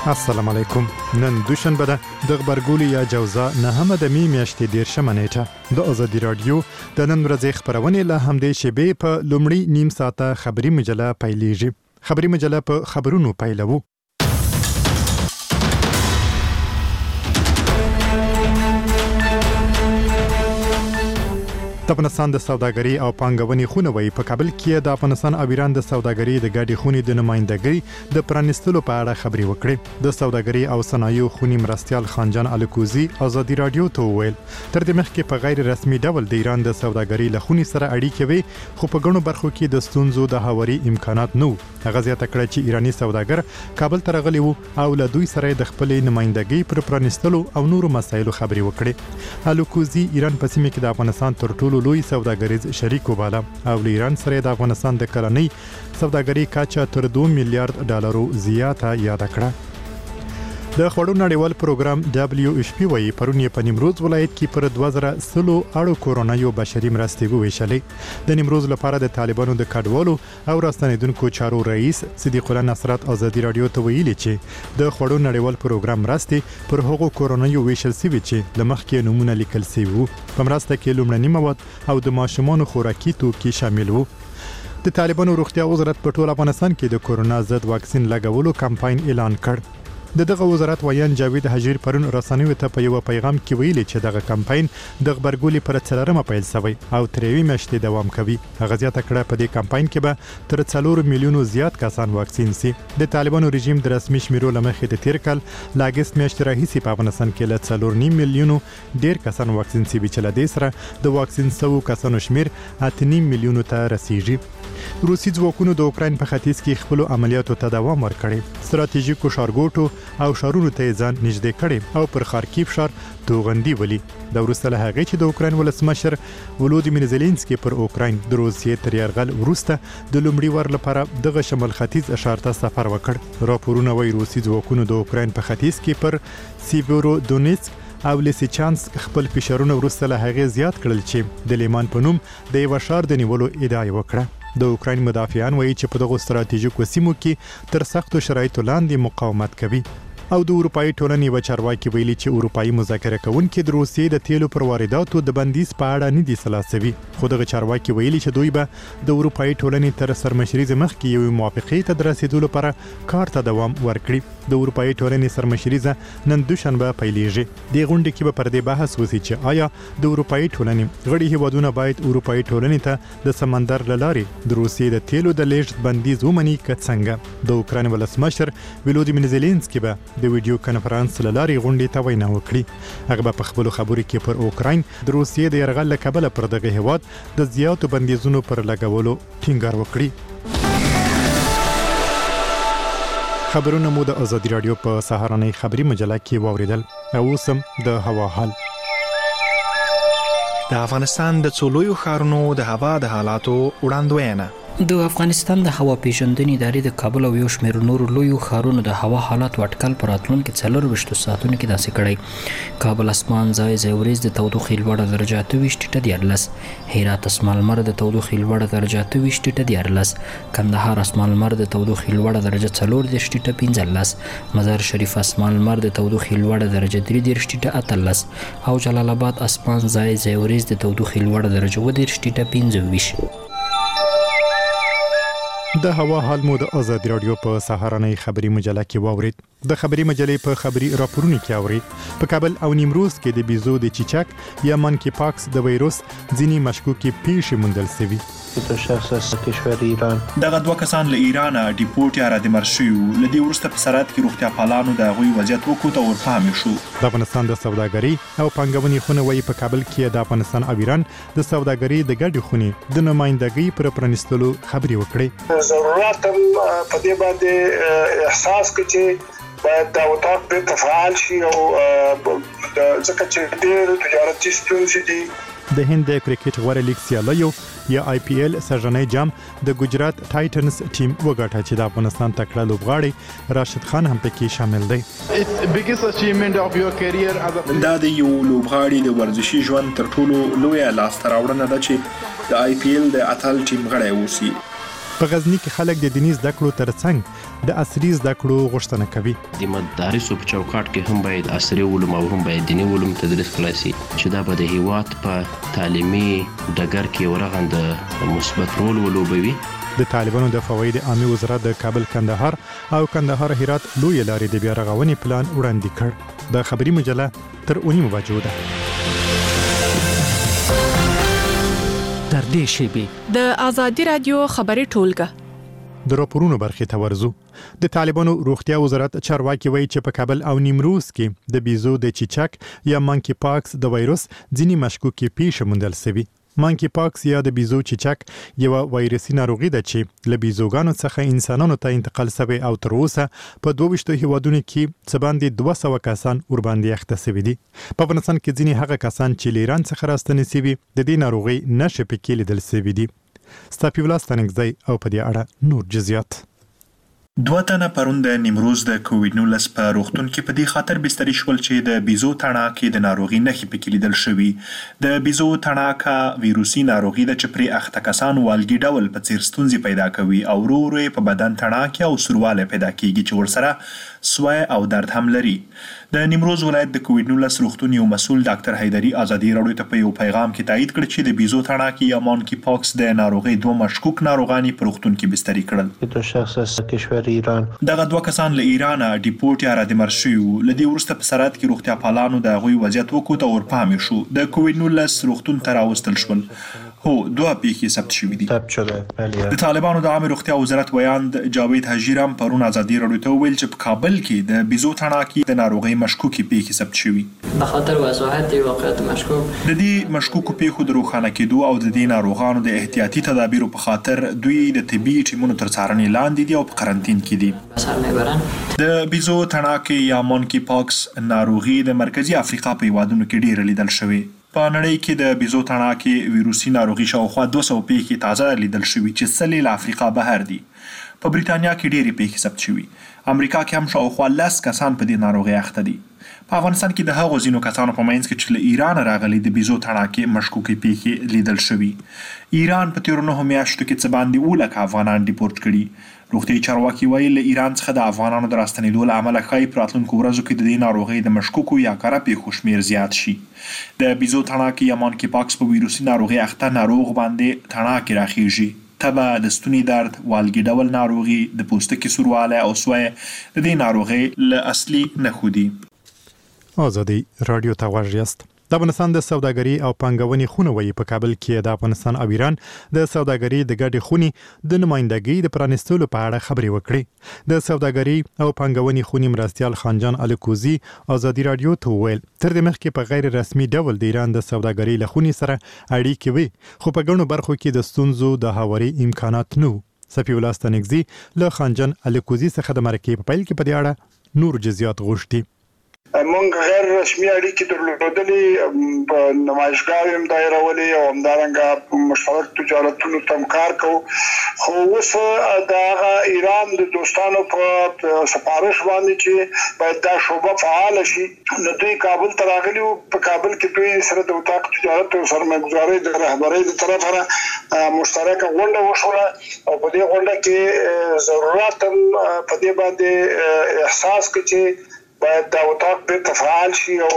السلام علیکم. نن دوشنبه ده د خبرګولي یا جوزا نهمه د می میاشتې 13 نیټه د ازادي رادیو د نن ورځې خبرونه له همدې شیبې په لومړی نیم ساعته خبري مجله پیلېږي. خبري مجله په خبرونو پیلوو. د افغانستان د سوداګرۍ او پانګونې خونه وایي په کابل کې د افغانستان او ایران د سوداګرۍ د ګډې خونې د نمائندګۍ د پرانیستلو په اړه خبرې وکړې. د سوداګرۍ او صنایعو خونې مرستیال خانجان الکوزي ازادي رادیو ته وویل تر دې مخکې په غیر رسمي ډول د ایران د سوداګرۍ له خونې سره اړیکې وي، خو په ګڼو برخو کې د ستونزو د هواري امکانات نه وو. هغه زیاته کړه چې ایرانی سوداګر کابل ته راغلي وو او له دوی سره د خپلې نمائندګۍ پر پرانیستلو او نورو مسایلو خبرې وکړې. الکوزي ایران په سیمه کې د افغانستان تر ټولو لوی سوداګریز شریک وباله او له ایران سره د افغانستان د کلنۍ سوداګرۍ کچه تر 2 میلیارډ ډالرو زیاته یاد کړه. د خوړو نړیوال پروګرام WFP وایي پرون یې په نیمروز ولایت کې پر 2000 اړو کورونایو بشري مرستې وویشلې. د نیمروز لپاره د طالبانو د کډوالو او راستنیدونکو چارو رئیس صدیق الله نصرت ازادي رادیو ته ویلي چې د خوړو نړیوال پروګرام مرستې پر هغو کورونایو ویشل شوي چې د مخکې نمونه لیکل شوي وو. په مرسته کې لومړني مواد او د ماشومانو خوراکي توکي شامل وو. د طالبانو روغتیا وزارت په ټول افغانستان کې د کورونا ضد واکسین لګولو کمپاین اعلان کړ. دغه وزارت وایي جاوید حجیر پرون رسنیو ته په یو پیغام کې ویلي چې دغه کمپاین د خبرګولي پر 4 پیل شوی او تر 3 میاشتې دوام کوي. هغه زیاته کړه په دې کمپاین کې به تر 4 میلیونو زیات کسان واکسین شي. د طالبانو رژیم د رسمي شمیرو لمخې د تیر کال لاګست میاشتې راهیسې په افغانستان کې له 4.5 میلیونو ډیر کسان واکسین شوي چې له دې سره د واکسین شوو کسانو شمیر 8.5 میلیونو ته رسیږي. روسي ځواکونو د اوکراین په ختیځ کې خپل عملیاتو ته دوام ورکړی. ستراتیژیکو ښارګوټو او شهرونو ته ځان نږدې کړي او پر خارکیف ښار توغندي ولي. د وروسته له هغې چې د اوکراین ولسمشر ولودیمیر زيلنسکي پر اوکراین د روسیې تر یرغل وروسته د لومړي وار لپاره دغه شمال ختیځ ښار ته سفر وکړ. راپورونه وايي روسي ځواکونو د اوکراین په ختیځ کې پر سیورو دونیتسک او لیسیچانسک خپل فشارونه وروسته له هغې زیات کړل چې د لیمان په نوم د یو ښار د نیولو ادعا وکړه. د اوکراین مدافعان وایي چې په دغه ستراتیژیکو سیمو کې تر سختو شرایطو لاندې مقاومت کوي. او د اروپאי ټولنې و چارواکي ویلي چې اروپאי مذاکره کوونکي د روسیې د تیلو پر وارداتو د بندیز په اړه نه دي خلاصوي. خو دغه چارواکي ویلي چې دوی به د اروپאי ټولنې تر سرمشري مخکې یو موافقې ته رسیدو لپاره کار ته دوام ورکړي. د اروپאי ټولنې سرمشري نن دوشنبه پیلېږي. د غونډې کې به پر دې بحث وشي چې آیا د اروپאי ټولنې غړي هیوادونه باید اروپאי ټولنې ته د سمندر لارې د روسیې د تیلو د لیږد بندیز ومني که څنګه. د اوکراین ولسمشر ولودیمیر زيلنسکي به د ویډیو کانفرنس لاري غونډې ته وینا وکړي. هغه په خپل خبرو کې پر اوکراین د روسیې د یرغل له کبله پر دغه هیواد د زیاتو بندیزونو پر لګولو ټینګار وکړي. خبرونه مو د ازادي رادیو په سهارنۍ خبري مجله کې واوریدل. او سم د هوا حال. د افغانستان د څلورو ښارونو د هوا د حالاتو وړاندوینه. د افغانستان د هوا پیژندنې ادارې د کابل او یو شمېر نورو لویو ښارونو د هوا حالات اټکل پر راتلونکو 24 ساعتونو کې داسې کړی. کابل اسمان ځای ورځ د تودوخې لوړه درجه 28 هرات اسمان لمر د تودوخې لوړه درجه 28 کندهار اسمان لمر د تودوخې لوړه درجه 14 مزار شریف اسمان لمر د تودوخې لوړه درجه 33 او جلال آباد اسمان ځای ورځ د تودوخې لوړه درجه 15. د هوا حال مو د ازادي رادیو په سهارنۍ خبري مجله کې واورید. د خبري مجلې په خبري راپورونو کې اورید په کابل او نیمروز کې د بیزو د چیچک یا مانکی پاکس د وایروس ځینی مشکوکې پیښې موندل شوي. شخص از کشور ایران دغه دوه کسان له ایران ډیپورت یا رادمر شوي لدی ورسته په سرحد کې روغتیا پالانو د غوي وضعیت وکړو ته ورپام شو. د افغانستان د سوداګرۍ او پانګونې خونه وایي په کابل کې د افغانستان او ایران د سوداګرۍ د ګډې خونې د نمائندګۍ پر پرانیستلو خبرې وکړې. ضرورت په دې باندې احساس کړي باید دا وطاق په تفعال شي او ځکه چې ډېر تجارتي ستونزې دي. د هند د کرکټ غوړه لیګ سیالیو یا IPL سرجنۍ جام د ګجرات ټایټنز ټیم وګټه چې د افغانستان تکړه لوبغاړی راشد خان هم پکې شامل دی. دا د یو لوبغاړي د ورزشي ژوند تر ټولو لویه لاسته راوړنه ده چې د IPL د اتل ټیم غړی اوسي. په غزنی کې خلک د دیني زده کړو ترڅنګ د عصري زده کړو غوښتنه کوي. د مدارسو په چوکاټ کې هم باید عصري علوم او هم باید دیني علوم تدریس کړای شي چې دا به د هیواد په تعلیمي ډګر کې ورغند مثبت رول ولوبوي. د طالبانو د فواید عامه وزارت د کابل کندهار او کندهار هرات لوی لارې د بیا رغونې پلان وړاندې کړ. د خبري مجله تر 9 بجو ده. تر دې شیبې د آزادي رادیو خبري ټولګه د راپورونو برخې ته ورزو. د طالبانو روغتیا وزارت چارواکي وایي چې په کابل او نیمروز کې د بیزو د چیچک یا مانکی پاکس د وایروس ځینی مشکوکې پیښې موندل شوي. مانکی پاکس یا د بیزو چیچک یو وایرسي ناروغي ده چې له بیزوګانو څخه انسانانو ته انتقال شوی او تر اوسه په 22 هیوادونو کې څه باندې 200 کسان ورباندې اخته شوي دي. په افغانستان کې ځینې هغه کسان چې له ایران څخه راستنې شوي د دې ناروغي نښې پکې لیدل شوي دي. ستاپی ولاستانګزی او په دې اړه نور جزئیات. 2 تنه پرون د نیمروز د کووډ-19 په روغتون کې په دې خاطر بستري شول چې د بیزو تڼاکې د ناروغي نښې پکې لیدل شوي. د بیزو تڼاکه ویروسي ناروغي ده چې پرې اخته کسان والګي ډول په څیر ستونزې پیدا کوي او ورو ورو په بدن تڼاکې او سورواله پیدا کیږي چې ورسره سوای او درد هم لري. د نیمروز ولایت د کووډ-19 روغتون یو مسؤل ډاکټر حیدری آزادي راډیو ته په یو پیغام کې تایید کړ چې د بیزو تڼاکې یا مانکی پاکس د ناروغي 2 مشکوک ناروغان په روغتون کې بستري کړل. دو شخص از کشور ایران دغه 2 کسان له ایران ډیپورت یا رادمر شوي وو. له دې وروسته په سرحد کې روغتیا پالانو د هغوی وضعیت وکوت او ورپامې شو. د کووډ-19 روغتون ته راوستل شول. هو 2 پیښې ثبت شوي دي. د طالبانو د عامه روغتیا وزارت ویاند جاوید حجیرم پرون آزادي راډیو ته وویل چې په کابل کې د بیزو تڼاکې د ناروغۍ مشکوکې پیښې ثبت شوي. به خاطر وضاحت واقعیت مشکوک د دې مشکوکو پیښو د روښانه کېدو او د دې ناروغانو د احتیاطي تدابیرو په خاطر دوی د طبي ټیمونو تر څارنې لاندې دي او په قرنطین کې دي. د بیزو تڼاکې یا مانکی پاکس ناروغي د مرکزی افریقا په هیوادونو کې ډېره لیدل شوې. په نړۍ کې د بیزو تڼاکې ویروسي ناروغي شاوخوا 200 پیښې تازه لیدل شوي چې څلې له افریقا بهر دي. په بریتانیا کې ډېرې پیښې ثبت شوي. امریکا کې هم شاوخوا 10 کسان په دې ناروغي اخته دي. په افغانستان کې د هغو ځینو کسانو په منځ کې چې له ایران راغلي د بیزو تڼاکې مشکوکې پیښې لیدل شوي. ایران په تیرو 9 میاشتو کې څه باندې 10 افغانان ډیپورت کړي. روغتیايي چارواکي وایي له ایران څخه د افغانانو د راستنېدو له امله ښایي په راتلونکو ورځو کې د دې ناروغۍ د مشکوکو یا کره پیښو شمېر زیات شي. د بیزو تڼاکې یا مانکی پاکس په ویروسي ناروغۍ اخته ناروغ باندې تڼاکې راخیږي. تبه، د ستوني درد، والګي ډول ناروغي، د پوستکي سورواله او سوی د دې ناروغۍ له اصلي نښو دي. آزادي رادیو ته غوږ یاست. د افغانستان د سوداګري او پانګونې خونه وایي په کابل کې د افغانستان او ایران د سوداګري د ګډې خونې د نمائندګۍ د پرانیستلو په اړه خبرې وکړې. د سوداګري او پانګونې خونې مرستیال خانجان الکوزي آزادي رادیو ته وویل تر دې مخکې په غیر رسمي ډول د ایران د سوداګري له خونې سره اړیکې وي خو په ګڼو برخو کې د ستونزو د هواري امکانات نه وو. سپي ولاستانګزي له خانجان الکوزي څخه د مرکې په پیل کې په دې اړه نور جزئیات غوښتي. مونږ غیر رسمي اړیکې درلودلې په نمایشګاه هم دایرولې او همدارنګه مشترک تجارتونو تم کار کوو. خو اوس د ایران د دوستانو په سفارش باندې چې باید دا شوبه فعال شي نو دوی کابل ته راغلي وو. په کابل کې دوی سره د اتاق تجارت او سرمایه‌ګذارۍ د رهبرۍ د طرفه مشترکه غونډه وشوه او په دې غونډه کې ضرورت په دې باندې احساس کړ چې باید دا اتاق به فعال شي او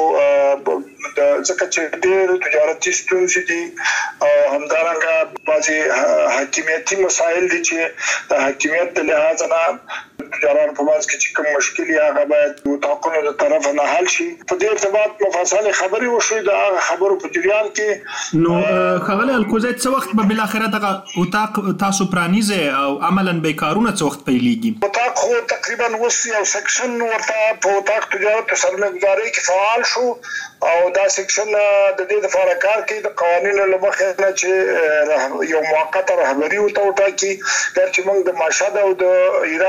د ځکه چې ډېر تجارتي ستونزې دي او همدارنګه بعضي حاکمیتي مسایل دي چې د حاکمیت د لحاظ نه تجاران په منځ کې چې کوم مشکل هغه باید اتاقونو د طرف نه حل شي. په دې ارتباط مفصل خبري وشوي د خبرو په جریان کې. نو خغله الکوزي څه وخت به بل اخره دغه اتاق تاسو پرانیزه او عملاً به کارونه څه وخت پیلېږي؟ اتاق خو تقریبا اوس یو سیکشن ورته په اتاق تجارت او سرمایه‌ګذارۍ کې فعال شو او دا سیکشن د دې لپاره کار کوي د قوانینو له مخې نه چې یو موقته رهبري وټاکي چې موږ د مشهد او د هرات په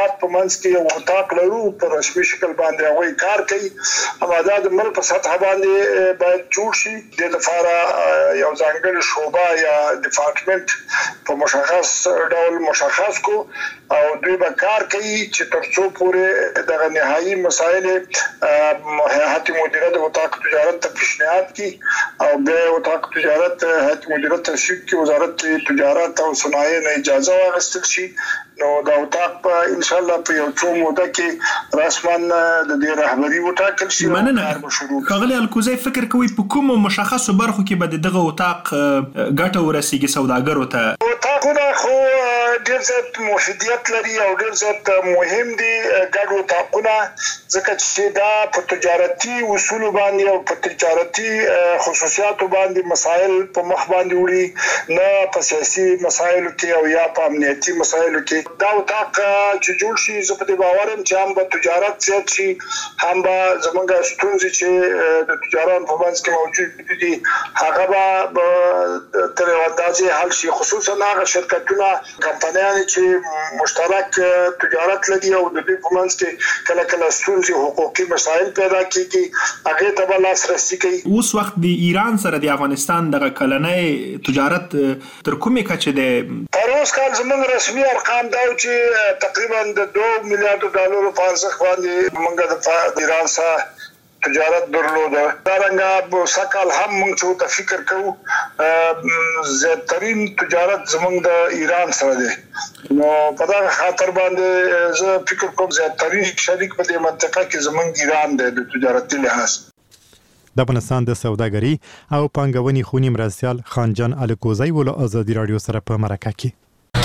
منځ کې یو وطاق لرو په رسمي شکل باندې هغه کار کوي اما دا د ملک په سطح باندې باید جوړ شي د لپاره یو ځانګړی شوبه یا ډپارټمنټ په مشخص ډول مشخص کو او دوی به کار کوي چې ترڅو پورې د نهایی مسایل هیئت مدیره د وطاق تجارت ته پیشنهاد کی او به وطاق تجارت هیئت مدیره تشکیل کی وزارت تجارت او صنایع نه اجازه واخیستل شي نو دا وطاق په ان شاء الله په یو څو موده کې رسماً د دې رهبری وټاکل شي مننه کاغلی الکوزی فکر کوي په کوم مشخصو برخو کې به دغه وطاق ګټه ورسیږي سوداګرو ته وطاقونه خو ډېر زیات مفیدیت لري او ډېر زیات مهم دي ګډ وطاقونه ځکه چې دا په تجارتي اصول باندې او په تجارتي خصوصیاتو باندې مسائل په مخ باندې وړي نه په سیاسي مسایلو کې او یا په امنیتي مسایلو کې دا وطاق چې جوړ شي زه په دې باور یم چې هم به تجارت زیات شي هم به زمونږ ستونزې چې د تجاران په منځ کې موجود دي هغه به تر یو اندازې حل شي خصوصا هغه شرکتونه کمپنیان چې مشترک تجارت لري او د دې په منځ کې کله کله ستونزې حقوقي مسایل پیدا کیږي هغه ته به لاسرسي کوي اوس وخت د ایران سره د افغانستان دغه کلنۍ تجارت تر کومې کچې ده تر اوسه کال زموږ رسمي ارقام دا چې تقریبا د $2 میلیارډ په ارزښت باندې موږ د ایران سره تجارت درلوده دا رنګه سکهال هم موږ چې ته فکر کوو زیاترین تجارت زموږ د ایران سره دی نو په دا خاطر باندې زه فکر کوم زیاترین شریک په دې منطقه کې زموږ ایران دی د تجارتي لحاظ د افغانستان د سوداګري او پانګونې خونی مرستیال خانجان الکوزی ول ازادي رادیو سره په مرکه کې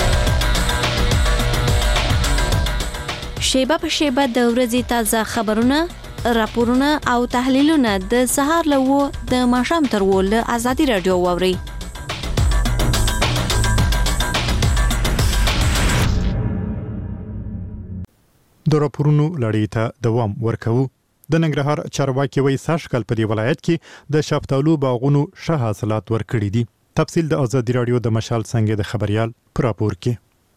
شیبه په شیبه د ورځې تازه خبرونه راپورونه او تحلیلونه د سهار له د ماښام تر ول ازادي رادیو ووري د راپورونو لړۍ ته دوام ورکوو د ننګرهار چارواکي وایي ساشکل په دی ولایت کې د شفتالو باغونو ښه حاصلات ورکړي دي تفصیل د ازادي رادیو د مشال څنګه د خبريال پر راپور کې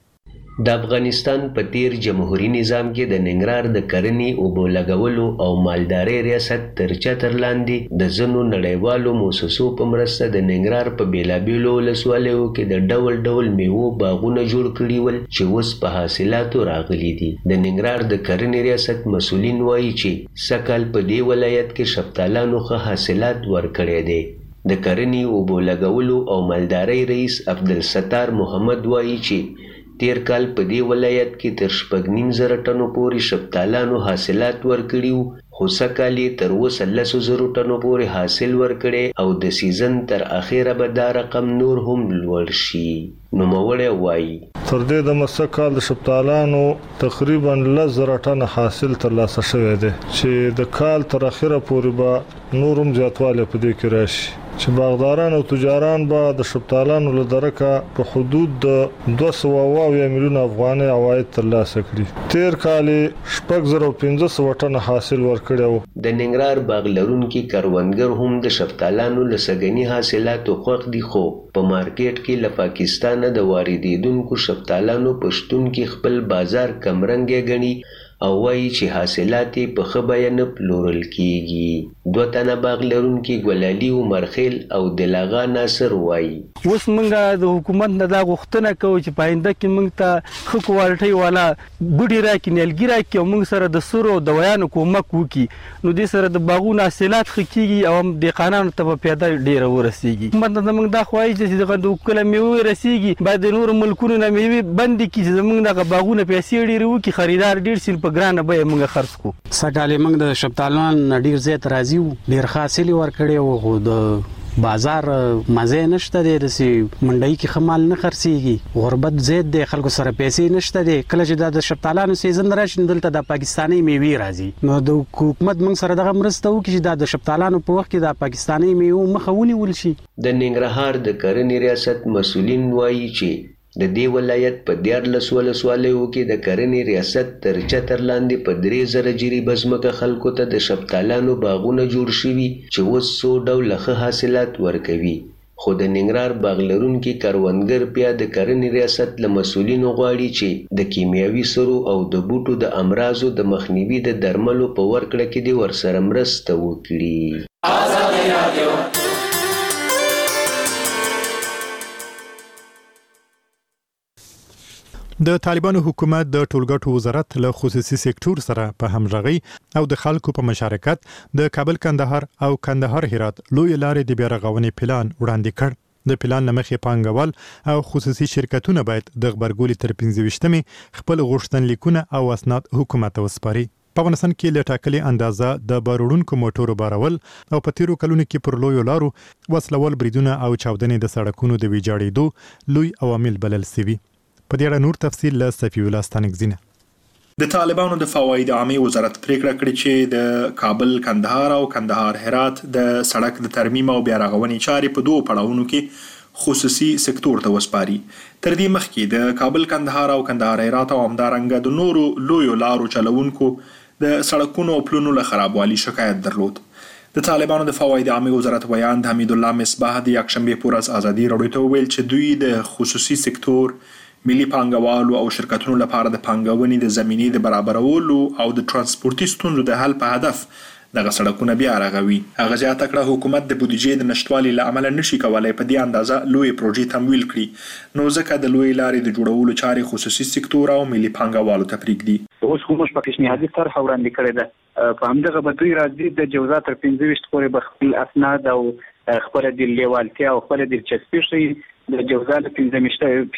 د افغانستان په تیر جمهوریت نظام کې د ننګرهار د کرنې او بولګولو او مالدارۍ ریاست تر چتر لاندې د زنو نړیوالو مؤسسو په مرسته د ننګرهار په بیلابیلو ولسوالیو کې د ډول ډول میوو باغونه جوړ کړي ول چې اوس په حاصلاتو راغلي دي د ننګرهار د کرنې ریاست مسؤلین وایي چې سکهال په دې ولایت کې شفتالانو ښه حاصلات ورکړي دي د کرنې او بولګولو او مالدارۍ رئیس عبدالستار محمد وایي چې تیر کال په دې ولایت کې تر 9.5 ټنو پورې شفتالانو حاصلات ورکړي خو سکهال تر 10,000 ټنو پورې حاصل ورکړي او د سیزن تر اخیره به دا رقم نور هم لوړ شي نوموړی وایي تر دې د مسکهال د شفتالانو تقریبا 10,000 ټن حاصل ترلاسه شوی دی چې د کال تر اخیره پورې به نورم زیاتوالی په دې کې راشي چې باغداران او تجاران به د شفتالانو له درکه په حدود د 200 میلیون افغانۍ عواید ترلاسه کړي تیر کال 6,500 ټن حاصل ورکړي د ننګرهار باغ لرونکي کروندګر هم د شفتالانو له سږني حاصلاتو خوښ دي خو په مارکیټ کې له پاکستانه د واردېدونکو شفتالانو په شتون کې خپل بازار کمرنګ غني او وایي چې حاصلات په ښه بیه نه پلورل کیږي دوه تنه باغ لرونکي ګلالي عمرخیل او دلاغا ناصر وایي اوس موږ د حکومت نه دا غوښتنه کوو چې پاینده کې موږ ته ښه کوالټي والا بوډي راکړي نیلګي راکړي او موږ سره د سرو دوايانو کومک وکړي نو دې سره د باغونو حاصلات ښه کیږي او هم دهقانانو ته په پیدا ډیره ورسیږي حکومت نه موږ دا خوایي چې دغه د کله میوه رسیږي باید د نور ملکونو نه میوه بند کړي چې موږ دغه باغونه پیسې ډیره وکړي خریدار ډیر سین په ګرانه به موږ خرڅ کو سکهال موږ د شفتالو ډیر زیات راځي ډیر حاصل ورکړي او د بازار مزه نشته د منډي کې خمال نه خرڅيږي غربت زیات دی خلکو سره پیسې نشته دی کله چې د شفتالو سیزن راشي دلته د پاکستاني میوه راځي نو د حکومت موږ سره دغه مرسته وکړي چې د شفتالو په وخت کې د پاکستاني میوه مخاوني ول شي د ننګرهار د کرنې ریاست مسؤلین وایي چې د دې ولایت په 14 ولسوالیو کې د کرنې ریاست تر چتر لاندې په 3,000 جریبه ځمکه خلکو ته د شفتالانو باغونه جوړ شوي چې اوس 100 ډوله ښه حاصلات ورکوي خو د ننګرهار باغ لرونکي کروندګر بیا د کرنې ریاست له مسؤلینو غواړي چې د کیمیاوي سرو او د بوټو د امراضو د مخنیوي د درملو په ورکړه کې دې ورسره مرسته وکړي. ازادي رادیو د طالبانو حکومت د ټولګټو وزارت له خصوصي سکتور سره په همغږي او د خلکو په مشارکت د کابل کندهار او کندهار هرات لوی لارې د بیا رغونې پلان وړاندې کړ. د پلان لمخې پانګوال او خصوصي شرکتونه باید د خبرګولې تر 15 خپل غوښتنلیکونه او اسناد حکومت ته وسپاري. په افغانستان کې له ټاکلې اندازه د باروړونکو موټرو بارول او په تیرو کلونو کې پر لویو لارو وسلوال بریدونه او چاودنې د سړکونو د ویجاړېدو لوی عوامل بلل شوي. په دې اړه نور تفصیل له صفی الله ستانکزینه. د طالبانو د فواید عامه وزارت پریکړه کړې چې د کابل کندهار او کندهار هرات د سړک د ترمیم او بیا رغونې چارې په دوه پړاوونو کې خصوصي سکتور ته وسپاري. تر دې مخکې د کابل کندهار او کندهار هرات او همدارنګه د نورو لویو لارو چلوونکو د سړکونو او پلونو له خرابوالي شکایت درلود. د طالبانو د فواید عامه وزارت ویاند حمید الله مصباح د یکشنبه په ورځ ازادي راډیو ته ویل چې دوی د خصوصي سکتور ملي پانګوالو او شرکتونو لپاره د پانګونې د زمینې د برابرولو او د ترانسپورتي ستونزو د حل په هدف دغه سړکونه بیا رغوي. هغه زیاته کړه حکومت د بودیجې د نشټوالي له امله نشي کولای په دې اندازه لوی پروژې تمویل کړي، نو ځکه د لوی لارې د جوړولو چارې خصوصي سکتور او ملي پانګوالو ته پرېږدي. اوس کوم په پیشنهادي طرح وړاندې کړی ده په همدغه بدوی راځي د جوزا تر 15 پورې بخل اسناد او خبره د لیوالتیا او خبره د چسپی شي د جوزا له 15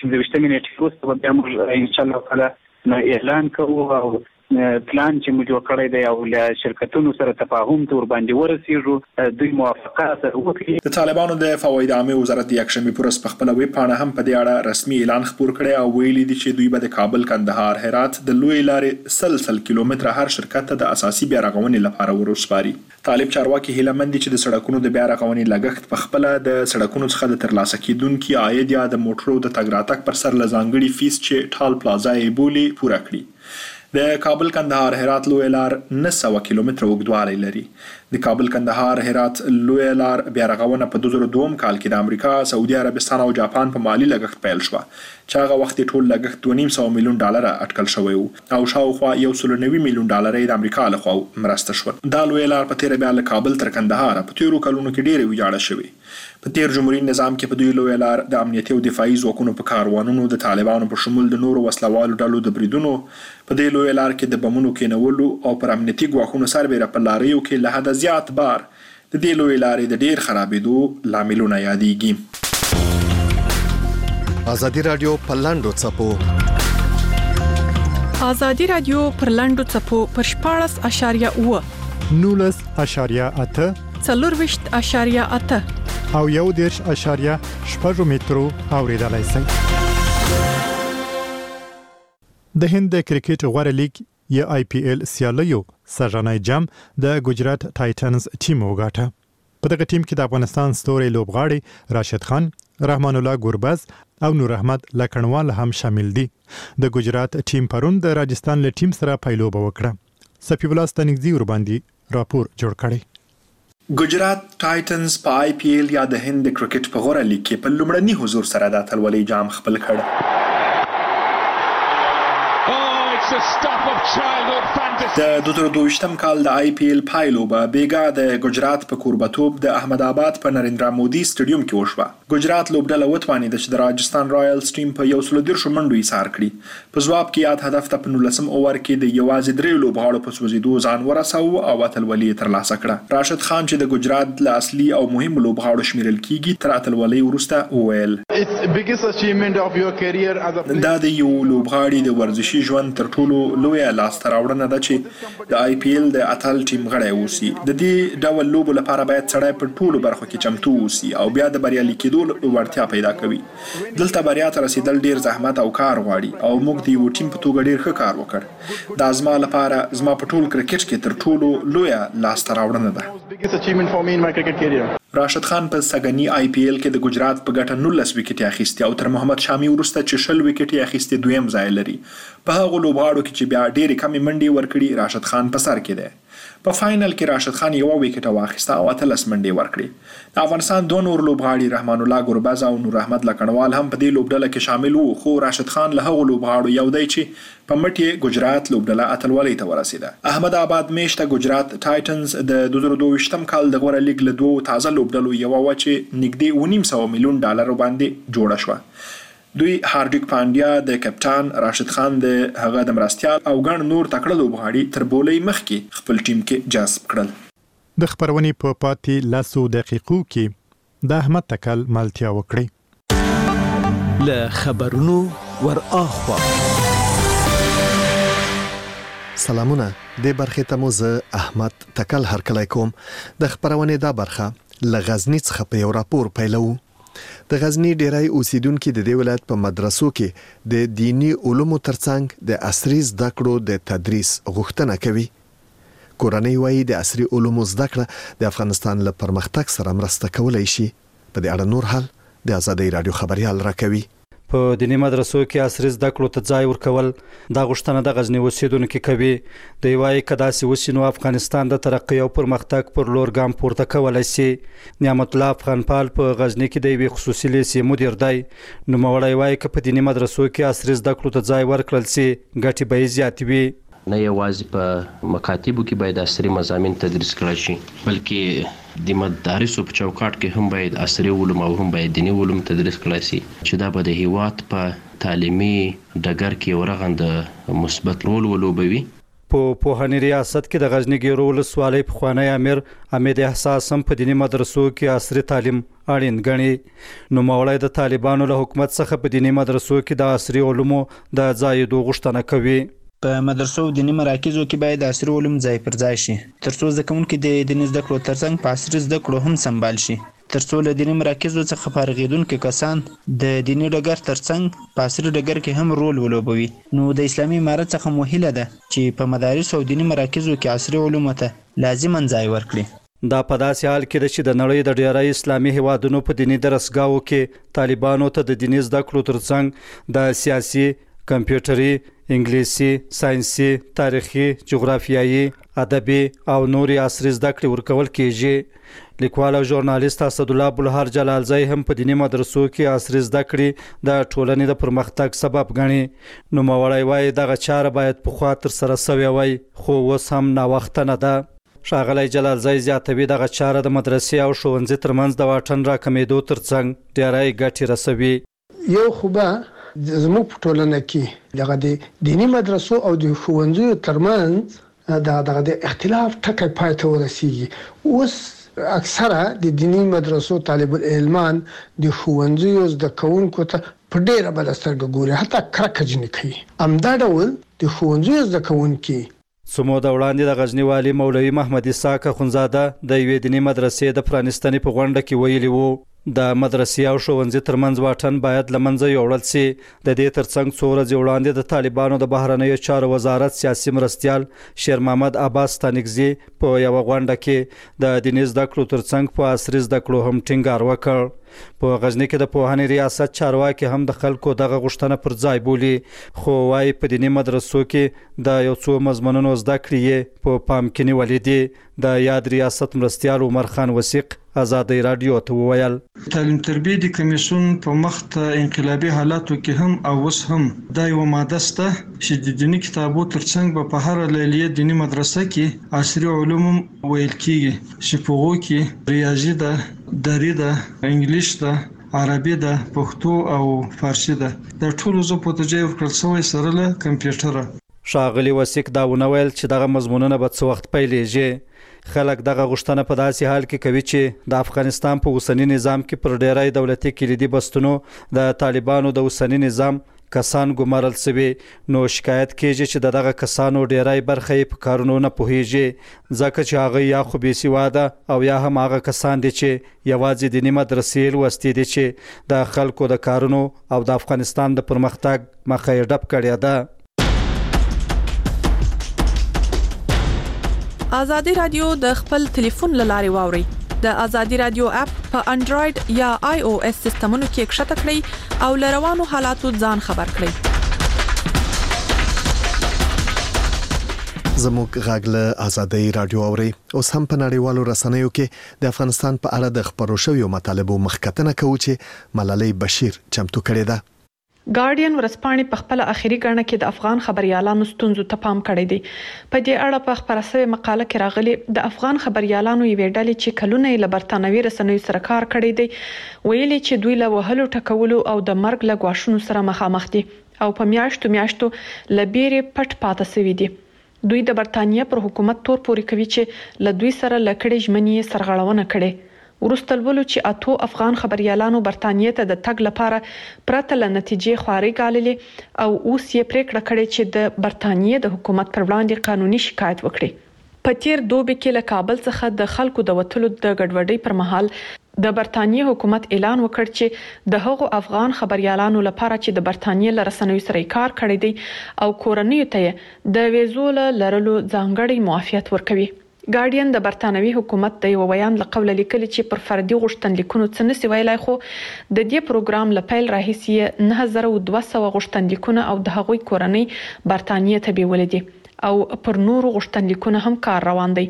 منټ وروسته به موږ ان شاء الله تعالی اعلان کوو او پلان چې موږ جوړ کړی دی او له شرکتونو سره تفاهم تور باندې ورسیږو دوی موافقه سره وکړي. د طالبانو د فواید عامه وزارت د یکشنبه په ورځ په خپل ویب پاڼه هم په دې اړه رسمي اعلان خپور کړی او ویلي دي چې دوی به د کابل کندهار هرات د لوی لارې سل کیلومتره هر شرکت ته د اساسي بیا رغونې لپاره ورسپاري. طالب چارواکي هیله مند دي چې د سړکونو د بیا رغونې لګښت په خپل د سړکونو څخه د ترلاسه کیدونکو عاید یا د موټرو د تګ راتګ پر سر لزانګړي فیس چې ټال پلازا یې بولی پوره کړي. د کابل کندهار هرات لوی لار 900 کیلومتره اوږدوالی لري. د کابل کندهار هرات لوی لار بیا رغونه په 2002 کال کې د امریکا، سعودي عربستان او جاپان په مالی لګښت پیل شوه چې هغه وخت ټول لګښت $2.5 میلیون اټکل شوی وو او شاوخوا $190 میلیون د امریکا لخوا مرسته شول. دا لوی لار په تیر بیا له کابل تر کندهار په تیرو کلونو کې ډیره ویجاړه شوې. په تیر جمهوریت نظام کې په دوی لوی لار د امنیتي او دفاعي ځواکونو په کاروانونو د طالبانو په شمول د نورو وسلوالو ډلو د بریدونو په دې لوی لار کې د بمونو کېنولو او پر امنیتي ګواښونو سربېره په لاریو کې له حده زیات بار د دې لوی لارې د ډیر خرابېدو لاملونه یادېږي. ازادي رادیو پر لاندو څپو ازادي رادیو پر لاندو څپو پر 14.8 19.8 4.8 او 1.8 مترو اوریدلای شئ. د هند د کرکټ غوړه لیګ یا IPL سیالیو سرانای جام د ګجرات ټایټنز ټیم وګاټه. په دغه ټیم کې د افغانستان ستوري لوبغاړي راشد خان، رحمان الله ګوربز او نور احمد لکنوال هم شامل دي. د ګجرات ټیم پرون د راجستان له ټیم سره پایلوبه وکړه. صفی الله ستانکزی ور باندې راپور جوړ کړي. ګجرات ټایټنز په IPL یا د هند کرکټ په غوړه لیګ کې په لومړني حضور سره د اتلولۍ جام خپل کړ. د 2022 کال د IPL پایلوبه بیګا د ګجرات په کوربتوب د احمد آباد په نریندرا مودي سټیډیوم کې وشوه. ګجرات لوبډله وتوانید چې د راجستان رایلز ټیم په 130 منډو ایثار کړي. په ځواب کې یاد هدف ته په 19 اوور کې د یوازې 3 لوبغاړو په سوځېدو ځان ورساوه او اتلولۍ ترلاسه کړه. راشد خان چې د ګجرات له اصلي او مهم لوبغاړو شمیرل کیږي تر اتلولۍ وروسته وویل دا د یو لوبغاړي د ورزشي ژوند تر ټولو لویه لاسته راوړنه ده چې د IPL د اتل ټیم غړی اوسي. د دې ډول لوبو لپاره باید سړی په ټولو برخو کې چمتو اوسي او بیا د بریالي کېدو وړتیا پیدا کوي. دلته بریا ته رسیدل ډیر زحمت او کار غواړي او موږ د یو ټیم په توګه ډیر ښه کار وکړ. دا زما لپاره زما په ټول کرکټ کې تر ټولو لویه لاسته راوړنه ده. راشد خان په سګنی IPL کې د ګجرات په ګټه 19 وکټې اخیستي او تر محمد شامی وروسته چې 20 وکټې اخیستي دویم ځای لري. په هغه لوبغاړو کې چې بیا ډېرې کمې منډې ورکړي راشد خان په سر کې دی. په فاینل کې راشد خان یو وکټ واخیسته او 13 منډې ورکړې. د افغانستان دوه نور لوبغاړي رحمان الله ګربز او نور احمد لکنوال هم په دې لوبډله کې شامل وو، خو راشد خان له هغو لوبغاړو یو دی چې په مټ ګجرات لوبډله اتلولۍ ته ورسېده. احمد آباد میشته ګجرات ټایټنز د 2022م کال د غوره لیګ له دوه تازه لوبډلو یو و چې نږدې 900 میلیون ډالر باندې جوړه شوه. دوی هاردیک پانډیا د کپټان، راشد خان د هغه د مرستیال او ګڼ نور تکړه لوبغاړي تر بولۍ مخکې خپل ټیم کې جذب کړل. د خبرونې په پاتې لاسو دقیقو کې د احمد تکل مالتیا وکړي. له خبرونو ور اخوا سلامونه، د برخې ته مو زه احمد تکل هرکلی کوم. د خبرونې دا برخه له غزنی څخه په یو راپور پیلو. د غزنی ډیری اوسیدونکو د دې ولایت په مدرسو کې د دینی علومو ترڅنګ د عصري زده کړو د تدریس غوښتنه کوي. کورنۍ وايي د عصري علومو زده کړه د افغانستان له پرمختګ سره مرسته کولای شي. په دې اړه نور حال د آزادۍ رادیو خبريال راکوي. په دینی مدرسو کې عصري زده کړو ته ځای ورکول دا غوښتنه د غزنی اوسیدونکو کوي. د یوای کداسي وسینو افغانستان د ترقی او پرمختګ پر لور ګام پورته کولای شي. نعمت الله افغانپال په غزنی کې د یوې خصوصي لیسې مدیر دی. نو مولای وای ک په دینی مدرسو کې عصري زده کړو ته ځای ورکړل شي ګټي به زیات وي. نه یوازې په مکاتبو کې باید عصري مضامین تدریس کړل شي، بلکې د مدارسو په چوکاټ کې هم باید عصري علوم او هم باید دینی علوم تدریس کړل شي چې دا به د هیواد په تعلیمي ډګر کې ورغند مثبت رول ولوبوي. په پوهنې ریاست کې د غزنی ګیرو ولسوالۍ پخوانی امیر امید احساس هم په دینی مدرسو کې عصري تعلیم اړین ګڼي. نو مولای د طالبانو له حکومت څخه په دینی مدرسو کې د عصري علومو د ځایدو غوښتنه کوي. په مدرسو او دینی مراکزو کې باید عصري علوم ځای پر ځای شي ترڅو زده کوونکي د دیني زده کړو ترڅنګ په عصري زده کړو هم سمبال شي، ترڅو له دینی مراکزو څخه فارغېدونکي کسان د دینی ډګر ترڅنګ په عصري ډګر کې هم رول ولوبوي. نو د اسلامي امارت څخه موهله ده چې په مدارس او دینی مراکزو کې عصري علوم ته لازما ځای ورکړي. دا په داسې حال کې ده چې د نړۍ د ډیری اسلامي هیوادونو په دینی درسګاو کې طالبانو ته د دینی زده کړو ترڅنګ د سیاسي، کمپیوټري، انګلیسي، ساينسي، تاریخي، جغرافیایي، ادبي او نوري عصري زده کړې ورکول کیږي. لیکوال او ژورنالیست اسد الله بلهار جلالزی هم په دینی مدرسو کې عصري زده کړې د ټولنې د پرمختګ سبب ګڼي. نو مولای وای دغه چاره باید په خوا تر سره سوی وای، خو اوس هم ناوخته نه ده. ښاغلی جلالزی زیاتوي دغه چاره د مدرسې او ښوونځي ترمنځ د واټن راکمېدو ترڅنګ ډیری ګټې رسوي. یو خو به زموږ په ټولنه کې دغه د دینی مدرسو او د ښوونځیو ترمنځ دغه د اختلاف ټکی پای ته ورسیږي. اوس اکثره د دینی مدرسو طالب العلمان د ښوونځیو زده کوونکو ته په ډیره بده سترګه ګوري، حتی کرکه جنې کوي. همدا ډول د ښوونځیو زده کوونکي سمو د وړاندې د غزنی والی مولوي محمد اسحاق اخونزاده د یوې دینی مدرسې د پرانستنې په غونډه کې ویلي وو د مدرسې او ښوونځي ترمنځ واټن باید له منځه یوړل شي. د دې ترڅنګ څو ورځې وړاندې د طالبانو د بهرنیو چارو وزارت سیاسي مرستیال شیر محمد عباس ستانکزي په یوه غونډه کې د دیني زده کړو ترڅنګ په عصري زده کړو هم ټینګار وکړ. په غزنی کې د پوهنې ریاست چارواکي هم د خلکو دغه غوښتنه پر ځای بولي، خو وايي په دیني مدرسو کې د یو څو مضمونونو زده کړې په پام کې نیولې دي. د یاد ریاست مرستیال عمر خان وثیق آزادۍ رادیو ته وویل تعلیم تربیه د کمیسیون په مخ ته انقلابي حالاتو کې هم او اوس هم دا یو ماده شته چې د دیني کتابو ترڅنګ په هر لیلیه دیني مدرسه کې عصري علوم ویل کیږي چې په هغو کې ریاضي ده، دري ده، انګلیش ده، عربي ده، پښتو او فارسی ده. د ټولو زو په تجای ورکړل شوی سره له کمپیوټر. ښاغلي وثیق دا ونه ویل چې دغه مضمونونه به څه وخت پیلېږي. خلک دغه غوښتنه په داسې حال کې کوي چې د افغانستان په اوسني نظام کې پر ډیری دولتي کلیدي بستونو د طالبانو د اوسني نظام کسان ګمارل شوي. نو شکایت کیږي چې دغه کسانو ډیری برخه یې په کارونو نه پوهیږي، ځکه چې هغه یا خو بې سواده او یا هم هغه کسان دي چې یوازې دیني مدرسې لوستي دي چې د خلکو د کارونو او د افغانستان د پرمختګ مخه یې ډپ کړې ده. آزادی رادیو د خپل ټلیفون لارې واوري. د آزادی رادیو اپ په انډراید یا آی او اس سیستمونو کې کښته کړئ او لروانو حالاتو ځان خبر کړئ. زموږ غږ له آزادۍ رادیو اوري. اوس هم په نړیوالو رسنیو کې د افغانستان په اړه د خبرو شویو مطالبو مخکتنه کوي چې ملالۍ بشیر چمتو کړې ده. ګارډین ورسپانې په خپل اخیری غاڼه کې د افغان خبريالانو ستونزو ته پام کړی دی. په دې اړه په خبره شوی مقاله کې راغلي د افغان خبريالانو یوې ډلې چې کلونه له برتانوي رسنیو سره کار کړی دی ویلي چې دوی له وهلو ټکولو او د مرګ له غواښونو سره مخامخ دي او په میاشتو لبيري پټ پاتې سوي دي. دوی د برتانیې پر حکومت تور پوري کوي چې له دوی سره لکړې ژمنې سرغړونه کړي. ورستلولو چې اتو افغان خبريالانو برتانیې ته د تګ لپاره پرته له نتیجې خواري غاللې او اوس یې پریکړه کړې چې د برتانیې د حکومت پر وړاندې قانوني شکایت وکړي. په تیر دوبي کې له کابل څخه د خلکو د وټلو د ګډوډۍ پر مهال د برتانیې حکومت اعلان وکړ چې د هغو افغان خبريالانو لپاره چې د برتانیې له رسنیو سره کار کړی دی او کورنیو ته د ویزو لرلو ځانګړي معافیت ورکوي. ګارډین د برتانوي حکومت د یو بیان له قوله لیکلي چې پر فردي غوښتنلیکونو څه نسی ویلای خو د دې پروګرام لپاره راهیسي 9200 غوښتنلیکونه او د هغوی کورنۍ برتانیې ته بیولې دي او پر نورو غوښتنلیکونه هم کار روان دی.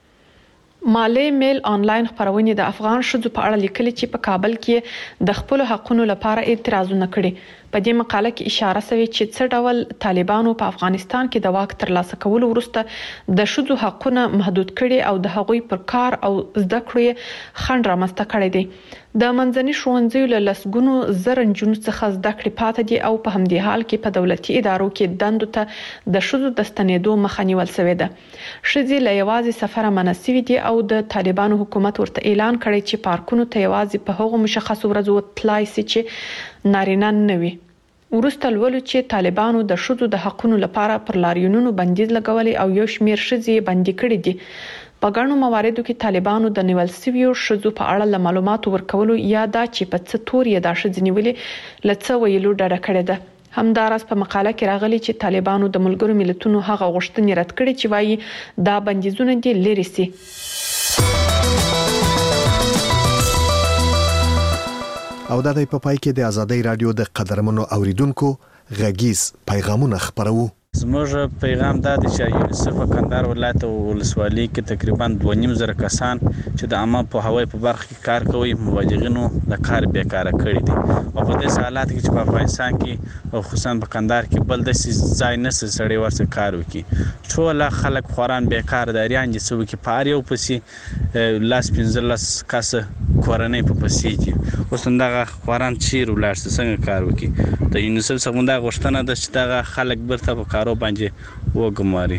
مالی میل آنلاین خبرونه د افغان شذو په اړه لیکلي چې په کابل کې د خپل حقوقو لپاره اعتراضونه کړي. په دې مقاله کې اشاره شوی چې څه ډول طالبانو په افغانستان کې د واک ترلاسه کولو وروسته د شذو حقوقونه محدود کړي او د هغوی پر کار او زده کړې خنډ رامنځته کړي دي. د منځني ښوونځیو له لسګونو زره نجونو څخه زده کړې پاتې دي او په همدې حال کې په دولتي ادارو کې دندو ته د شذو د ستنېدو مخه نیول شوې ده. ښځې له یوازې سفر مناسبي دي او د طالبانو حکومت ورته اعلان کړی چې پارکونو ته یوازې په هغو مشخصو ورځو تلای شي چې نارینه نه وي. ورسته لولو چې طالبانو د شذو د حقوقو لپاره پر لاریونونو بندیز لګولي او یو شمیر ښځې بندي کړي دي. په ګڼو مواردو کې طالبانو د نیول سویو شذو په اړه معلومات ورکولو یا دا چې په څه تور یې دا ښځې نیولې لڅ ویلو ډډه کړې ده. همداراز په مقاله کې راغلي چې طالبانو د ملګرو ملتونو هغه غوښتنې رد کړې چې وايي دا بندیزونه دي لري سي. او دا د پای کې د آزادۍ رادیو د قدرمنو اوریدونکو غږیز پیغامونه خبرو. زموږ پیغام دا دی چې یونیسف کندهار ولایت او ولسوالۍ کې تقریبا 2.5 کسان چې د عامه په هوای په برخه کې کار کوي مبلغینو د کار بیکاره کړی دي او په دې حالات کې چې په افغانستان کې او خصوصا په کندهار کې بل د ځای نه سړی ورسره کار وکړي. ټول خلک خوران بیکار داریان دي چې په پاره یو پسې لاس 15 کس کورنۍ په پسې دي. اوس دغه خوران چیر ولر څنګه کار وکړي. د یونیسف څخه دا غوښتنه ده چې دغه خلک برته په کارو باندې وګماري.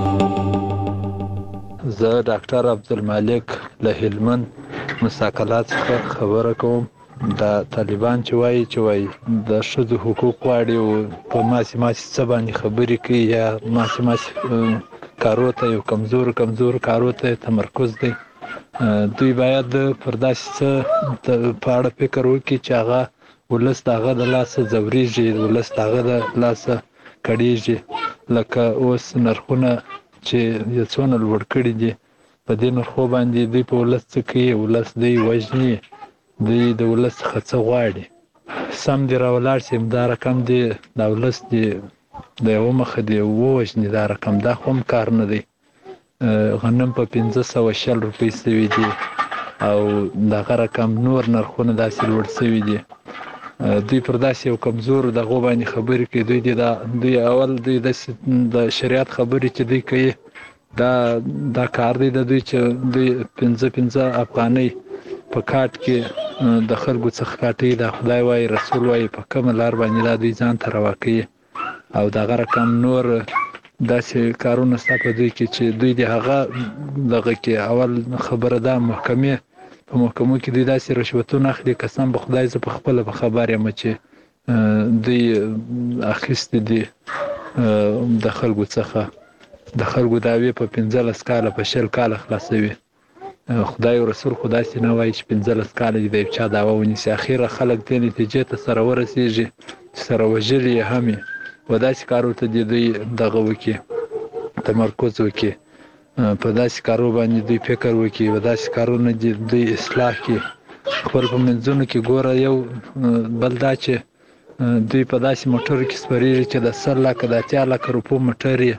زه ډاکټر عبدالمالک له هلمند مساکلات څخه خبره کوم. د طالبان چې وایي د شذو حقوق غواړي او په ماسي څه باندې خبرې کوي یا ماسي کارو ته یو کمزور کارو ته تمرکز دی. دوی باید پر داسې څه په اړه فکر وکړي چې هغه ولس دغه د لاسه ځورېږي، ولس دغه د لاسه کړیږي. لکه اوس نرخونه چې یو څونه لوړ کړي دي په دې نرخو باندې دوی په ولس څه کوي، ولس دوی وژني، دوی د ولس څخه څه غواړي. سم دی راولاړ شي دا رقم دی د ولس دی د یو مخه دی وژني دا رقم دا خو هم کار نه دی. غنم په 1500 روپۍ سوي دي او دغه رقم نور نرخونه داسې لوړ سوي دي. دوی پر داسې یو کمزور دغه باندې خبرې کوي. دوی اول د شریعت خبرې چې دوی کوي دا کار دی د دوی چې دوی 15 افغانۍ په کاټ کې د خلکو څخه کاټي. د خدای وایي رسول وایي په کوم لار باندې دا دوی ځان ته روا کوي او دغه رقم نور داسې کارونه ستا په دوی کې چې دوی د هغه دغه کې اول خبره دا محکمې په محکمو کې دوی داسې رشوتونه اخلي. قسم به خدای زه په خپله به خبر یم چې دوی اخیستې دي د خلکو څخه د خلکو دعوې په 15 کاله په 20 کاله خلاصوي. خدای او رسول خو داسې نه وایي چې 15 کاله د یو چا دعوه ونیسي. اخیره خلک دې نتیجې ته سره ورسېږي چې سره وژلي یې هم یې و داسې کارو ته دوی دغه وکړي، تمرکز وکړي، په داسې کارو باندې دوی فکر وکړي، و داسې کارونه دوی اصلاح کړي. خپل په منځونو کې ګوره یو بل دا چې دوی په داسې موټرو کې سپریږي چې د 100 لکه د 80 لکه روپو موټر یې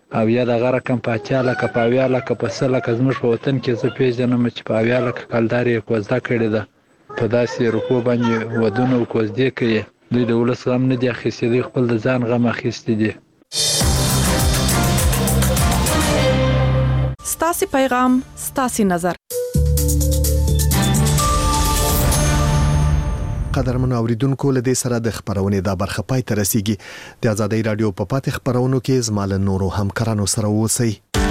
او یا د غره کم په 80 لکه په 80 لکه په 100 لکه زموږ په وطن کې زه پیژنم چې په 80 لکه کلدار یې کوزده کړې ده په داسې روکو باندې ودونه کوزدې کوي دوی د ولس غم نه دی اخیستی دوی خپل د ځان غم اخیستی دي ستاسو پیغام ستاسو نظر قدرمن اوریدونکو له دې سره د خبرونې دا برخه پای ته رسیدي د آزادۍ رادیو په پاتې خبرونو کې زمال نورو همکارانو سره اوسئ